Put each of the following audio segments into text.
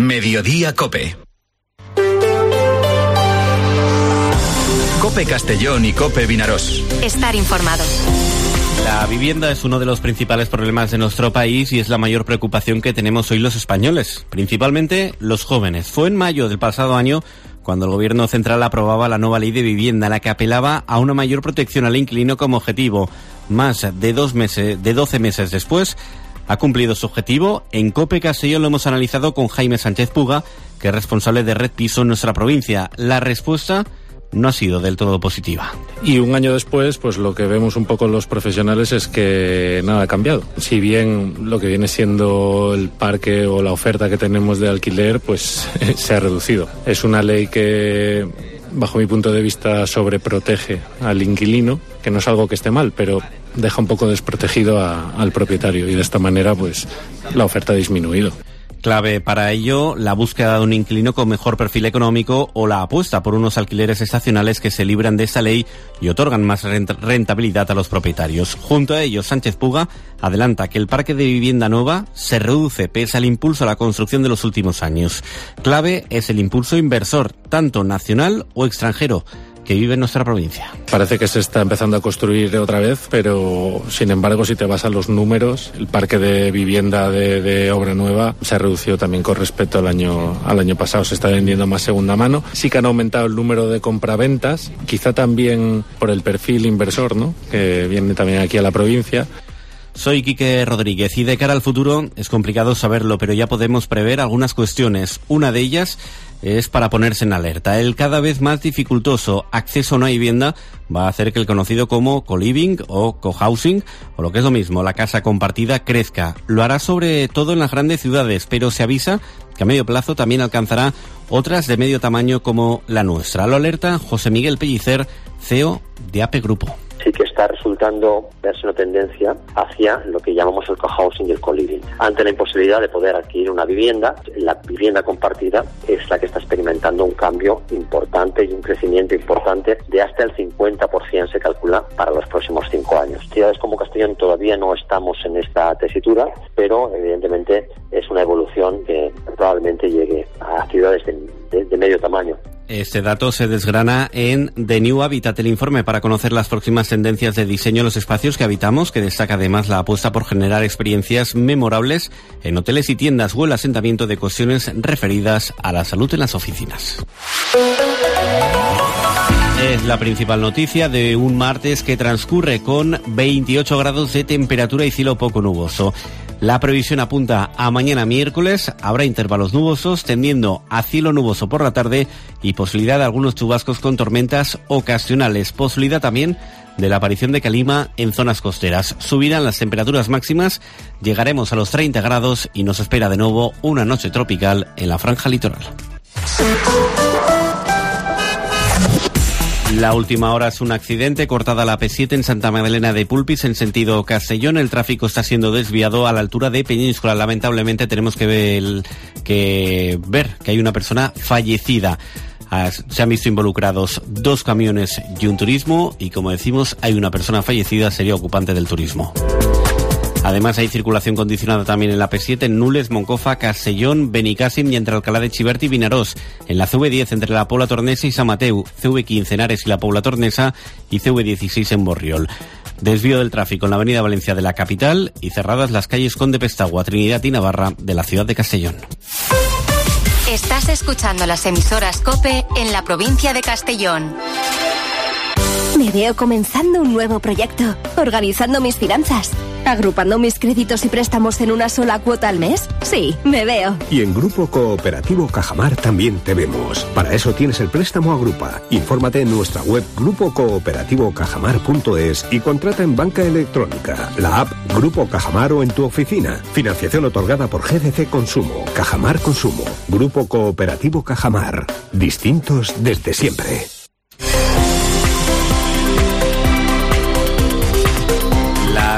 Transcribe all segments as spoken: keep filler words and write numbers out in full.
Mediodía Cope. Cope Castellón y Cope Vinarós. Estar informado. La vivienda es uno de los principales problemas de nuestro país y es la mayor preocupación que tenemos hoy los españoles, principalmente los jóvenes. Fue en mayo del pasado año cuando el Gobierno central aprobaba la nueva ley de vivienda, la que apelaba a una mayor protección al inquilino como objetivo. Más de dos meses, de doce meses después, ha cumplido su objetivo. En Cope Castellón lo hemos analizado con Jaime Sánchez Puga, que es responsable de Red Piso en nuestra provincia. La respuesta no ha sido del todo positiva. Y un año después, pues lo que vemos un poco los profesionales es que nada ha cambiado. Si bien lo que viene siendo el parque o la oferta que tenemos de alquiler, pues se ha reducido. Es una ley que, bajo mi punto de vista, sobreprotege al inquilino, que no es algo que esté mal, pero deja un poco desprotegido a, al propietario y de esta manera, pues la oferta ha disminuido. Clave para ello, la búsqueda de un inquilino con mejor perfil económico o la apuesta por unos alquileres estacionales que se libran de esta ley y otorgan más rentabilidad a los propietarios. Junto a ello, Sánchez Puga adelanta que el parque de vivienda nueva se reduce pese al impulso a la construcción de los últimos años. Clave es el impulso inversor, tanto nacional o extranjero, que vive en nuestra provincia. Parece que se está empezando a construir otra vez, pero sin embargo, si te vas a los números, el parque de vivienda de, de obra nueva se ha reducido también con respecto al año, al año pasado. Se está vendiendo más segunda mano. Sí que han aumentado el número de compraventas, quizá también por el perfil inversor, ¿no?, que viene también aquí a la provincia. Soy Quique Rodríguez y de cara al futuro es complicado saberlo, pero ya podemos prever algunas cuestiones. Una de ellas es para ponerse en alerta. El cada vez más dificultoso acceso a una vivienda va a hacer que el conocido como co-living o co-housing, o lo que es lo mismo, la casa compartida, crezca. Lo hará sobre todo en las grandes ciudades, pero se avisa que a medio plazo también alcanzará otras de medio tamaño como la nuestra. Lo alerta José Miguel Pellicer, C E O de A P E Grupo. Sí que está resultando verse una tendencia hacia lo que llamamos el cohousing y el co-living. Ante la imposibilidad de poder adquirir una vivienda, la vivienda compartida es la que está experimentando un cambio importante y un crecimiento importante de hasta el cincuenta por ciento se calcula para los próximos cinco años. Ciudades como Castellón todavía no estamos en esta tesitura, pero evidentemente es una evolución que probablemente llegue a ciudades de, de, de medio tamaño. Este dato se desgrana en The New Habitat, el informe para conocer las próximas tendencias de diseño en los espacios que habitamos, que destaca además la apuesta por generar experiencias memorables en hoteles y tiendas o el asentamiento de cuestiones referidas a la salud en las oficinas. Es la principal noticia de un martes que transcurre con veintiocho grados de temperatura y cielo poco nuboso. La previsión apunta a mañana miércoles, habrá intervalos nubosos tendiendo a cielo nuboso por la tarde y posibilidad de algunos chubascos con tormentas ocasionales. Posibilidad también de la aparición de calima en zonas costeras. Subirán las temperaturas máximas, llegaremos a los treinta grados y nos espera de nuevo una noche tropical en la franja litoral. La última hora es un accidente, cortada la P siete en Santa Magdalena de Pulpis en sentido Castellón. El tráfico está siendo desviado a la altura de Peñíscola. Lamentablemente tenemos que ver, que ver que hay una persona fallecida. Se han visto involucrados dos camiones y un turismo y, como decimos, hay una persona fallecida, sería ocupante del turismo. Además, hay circulación condicionada también en la P siete en Nules, Moncofa, Castellón, Benicàssim y entre Alcalá de Xivert y Vinarós. En la C V diez entre la Pobla Tornesa y San Mateu, C V quince en Ares y la Pobla Tornesa y C V dieciséis en Borriol. Desvío del tráfico en la avenida Valencia de la capital y cerradas las calles Conde Pestagua, Trinidad y Navarra de la ciudad de Castellón. Estás escuchando las emisoras COPE en la provincia de Castellón. Me veo comenzando un nuevo proyecto, organizando mis finanzas, agrupando mis créditos y préstamos en una sola cuota al mes. Sí, me veo. Y en Grupo Cooperativo Cajamar también te vemos. Para eso tienes el préstamo Agrupa. Infórmate en nuestra web grupo cooperativo cajamar punto es y contrata en banca electrónica, la app Grupo Cajamar o en tu oficina. Financiación otorgada por G D C Consumo, Cajamar Consumo. Grupo Cooperativo Cajamar. Distintos desde siempre. Las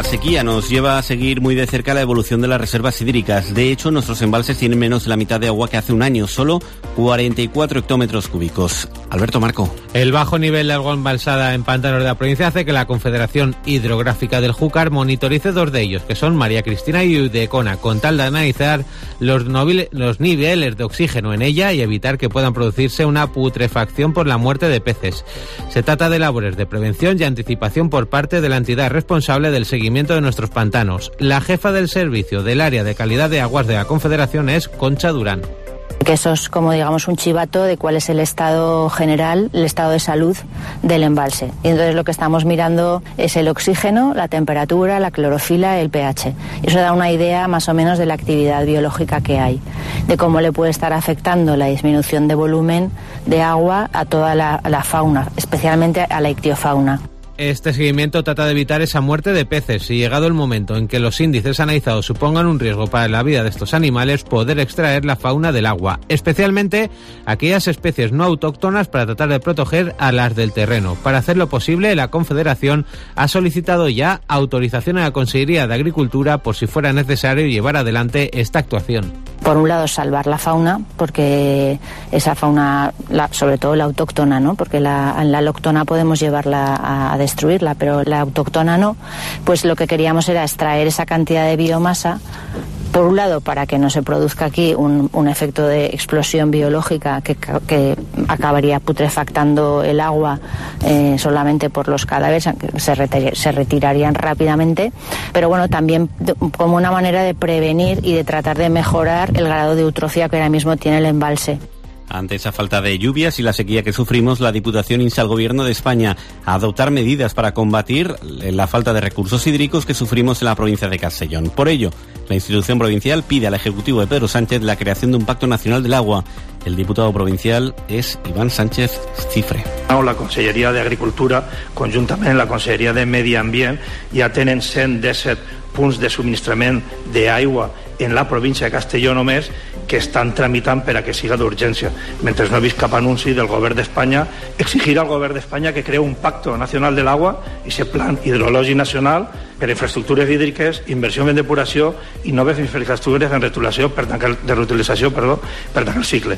sequía nos lleva a seguir muy de cerca la evolución de las reservas hídricas. De hecho, nuestros embalses tienen menos de la mitad de agua que hace un año, solo cuarenta y cuatro hectómetros cúbicos. Alberto Marco. El bajo nivel de agua embalsada en pantanos de la provincia hace que la Confederación Hidrográfica del Júcar monitorice dos de ellos, que son María Cristina y Udecona, con tal de analizar los, novile, los niveles de oxígeno en ella y evitar que puedan producirse una putrefacción por la muerte de peces. Se trata de labores de prevención y anticipación por parte de la entidad responsable del seguimiento de nuestros pantanos. La jefa del servicio del área de calidad de aguas de la Confederación es Concha Durán. Que eso es como, digamos, un chivato de cuál es el estado general, el estado de salud del embalse. Y entonces lo que estamos mirando es el oxígeno, la temperatura, la clorofila, el pH. Eso da una idea más o menos de la actividad biológica que hay, de cómo le puede estar afectando la disminución de volumen de agua a toda la, la fauna, especialmente a la ictiofauna. Este seguimiento trata de evitar esa muerte de peces y, llegado el momento en que los índices analizados supongan un riesgo para la vida de estos animales, poder extraer la fauna del agua, especialmente aquellas especies no autóctonas, para tratar de proteger a las del terreno. Para hacerlo posible, la Confederación ha solicitado ya autorización a la Consejería de Agricultura por si fuera necesario llevar adelante esta actuación. Por un lado, salvar la fauna, porque esa fauna, la, sobre todo la autóctona, ¿no? Porque la, la alóctona podemos llevarla a, a destruirla, pero la autóctona no. Pues lo que queríamos era extraer esa cantidad de biomasa, por un lado, para que no se produzca aquí un, un efecto de explosión biológica que, que acabaría putrefactando el agua eh, solamente por los cadáveres, aunque se, retir, se retirarían rápidamente, pero bueno, también de, como una manera de prevenir y de tratar de mejorar el grado de eutrofia que ahora mismo tiene el embalse. Ante esa falta de lluvias y la sequía que sufrimos, la Diputación insta al Gobierno de España a adoptar medidas para combatir la falta de recursos hídricos que sufrimos en la provincia de Castellón. Por ello, la institución provincial pide al Ejecutivo de Pedro Sánchez la creación de un Pacto Nacional del Agua. El diputado provincial es Iván Sánchez Cifre. La Conselleria d'Agricultura, conjuntament amb la Conselleria de Medi Ambient, ja tenen cent disset punts de subministrament d'aigua en la província de Castelló només, que estan tramitant per a que siga d'urgència. Mentre no he vist cap anunci del govern d'Espanya, exigir al govern d'Espanya que crei un pacto nacional de l'aigua i ese plan hidrològic nacional per a infraestructures hídriques, inversió en depuració i noves infraestructures en reutilització per tancar, de reutilització perdó, per tancar el cicle.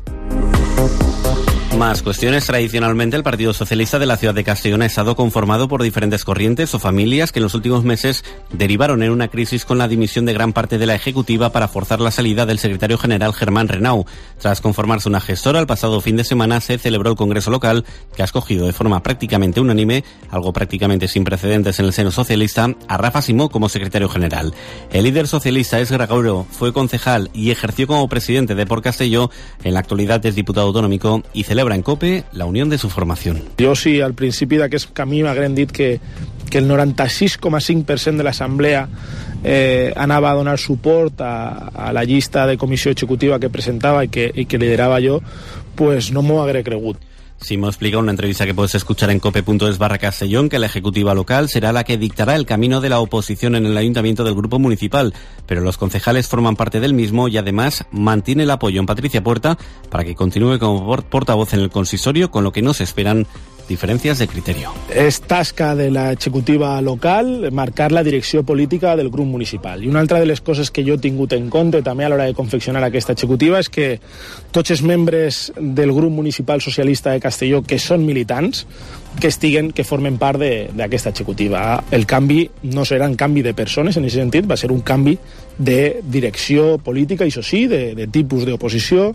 Más cuestiones. Tradicionalmente, el Partido Socialista de la ciudad de Castellón ha estado conformado por diferentes corrientes o familias que en los últimos meses derivaron en una crisis con la dimisión de gran parte de la ejecutiva para forzar la salida del secretario general Germán Renau. Tras conformarse una gestora, el pasado fin de semana se celebró el Congreso local, que ha escogido de forma prácticamente unánime, algo prácticamente sin precedentes en el seno socialista, a Rafa Simó como secretario general. El líder socialista es Gregoro, fue concejal y ejerció como presidente de Por Castelló. En la actualidad es diputado autonómico y celebra en COPE la unión de su formación. Jo sí, al principi d'aquest camí m'hagueren dit que, que el noranta-sis coma cinc per cent de l'Assemblea eh, anava a donar suport a, a la llista de comissió executiva que presentava i que, i que liderava jo, pues no m'ho hagué cregut. Simó explica en una entrevista que puedes escuchar en cope.es barra Castellón que la ejecutiva local será la que dictará el camino de la oposición en el ayuntamiento del grupo municipal, pero los concejales forman parte del mismo y además mantiene el apoyo en Patricia Puerta para que continúe como portavoz en el consistorio, con lo que no se esperan diferències de criteri. És tasca de l'executiva local marcar la direcció política del grup municipal. I una altra de les coses que jo he tingut en compte també a l'hora de confeccionar aquesta executiva és que tots els membres del grup municipal socialista de Castelló que són militants, que estiguen, que formen part d'aquesta executiva. El canvi no serà un canvi de persones en aquest sentit, va ser un canvi de direcció política, això sí, de, de tipus d'oposició,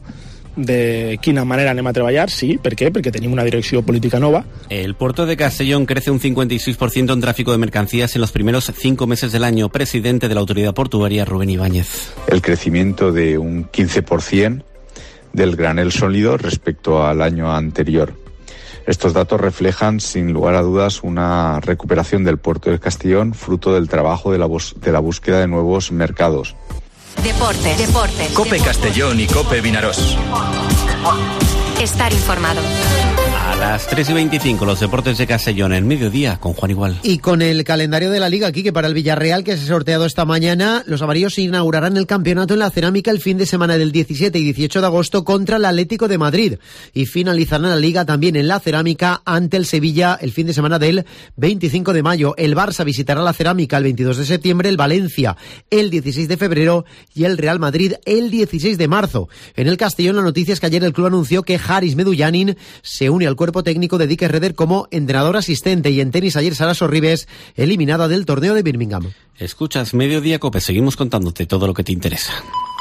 de quina manera anem a treballar, sí, ¿por qué? Porque tenemos una dirección política nueva. El puerto de Castellón crece un cincuenta y seis por ciento en tráfico de mercancías en los primeros cinco meses del año. Presidente de la autoridad portuaria, Rubén Ibáñez. El crecimiento de un quince por ciento del granel sólido respecto al año anterior. Estos datos reflejan, sin lugar a dudas, una recuperación del puerto de Castellón, fruto del trabajo de la, bus- de la búsqueda de nuevos mercados. Deportes, deportes. Cope Castellón y Cope Vinarós. Estar informado. A las tres y veinticinco, los deportes de Castellón, el mediodía, con Juan Igual. Y con el calendario de la Liga, aquí, que para el Villarreal, que se ha sorteado esta mañana, los amarillos inaugurarán el campeonato en la Cerámica el fin de semana del diecisiete y dieciocho de agosto contra el Atlético de Madrid. Y finalizarán la Liga también en la Cerámica ante el Sevilla el fin de semana del veinticinco de mayo. El Barça visitará la Cerámica el veintidós de septiembre, el Valencia el dieciséis de febrero y el Real Madrid el dieciséis de marzo. En el Castellón, la noticia es que ayer el club anunció que Haris Medullanin se une al cuerpo técnico de Dick Redder como entrenador asistente. Y en tenis, ayer Sara Sorribes eliminada del torneo de Birmingham. Escuchas Mediodía Cope, seguimos contándote todo lo que te interesa.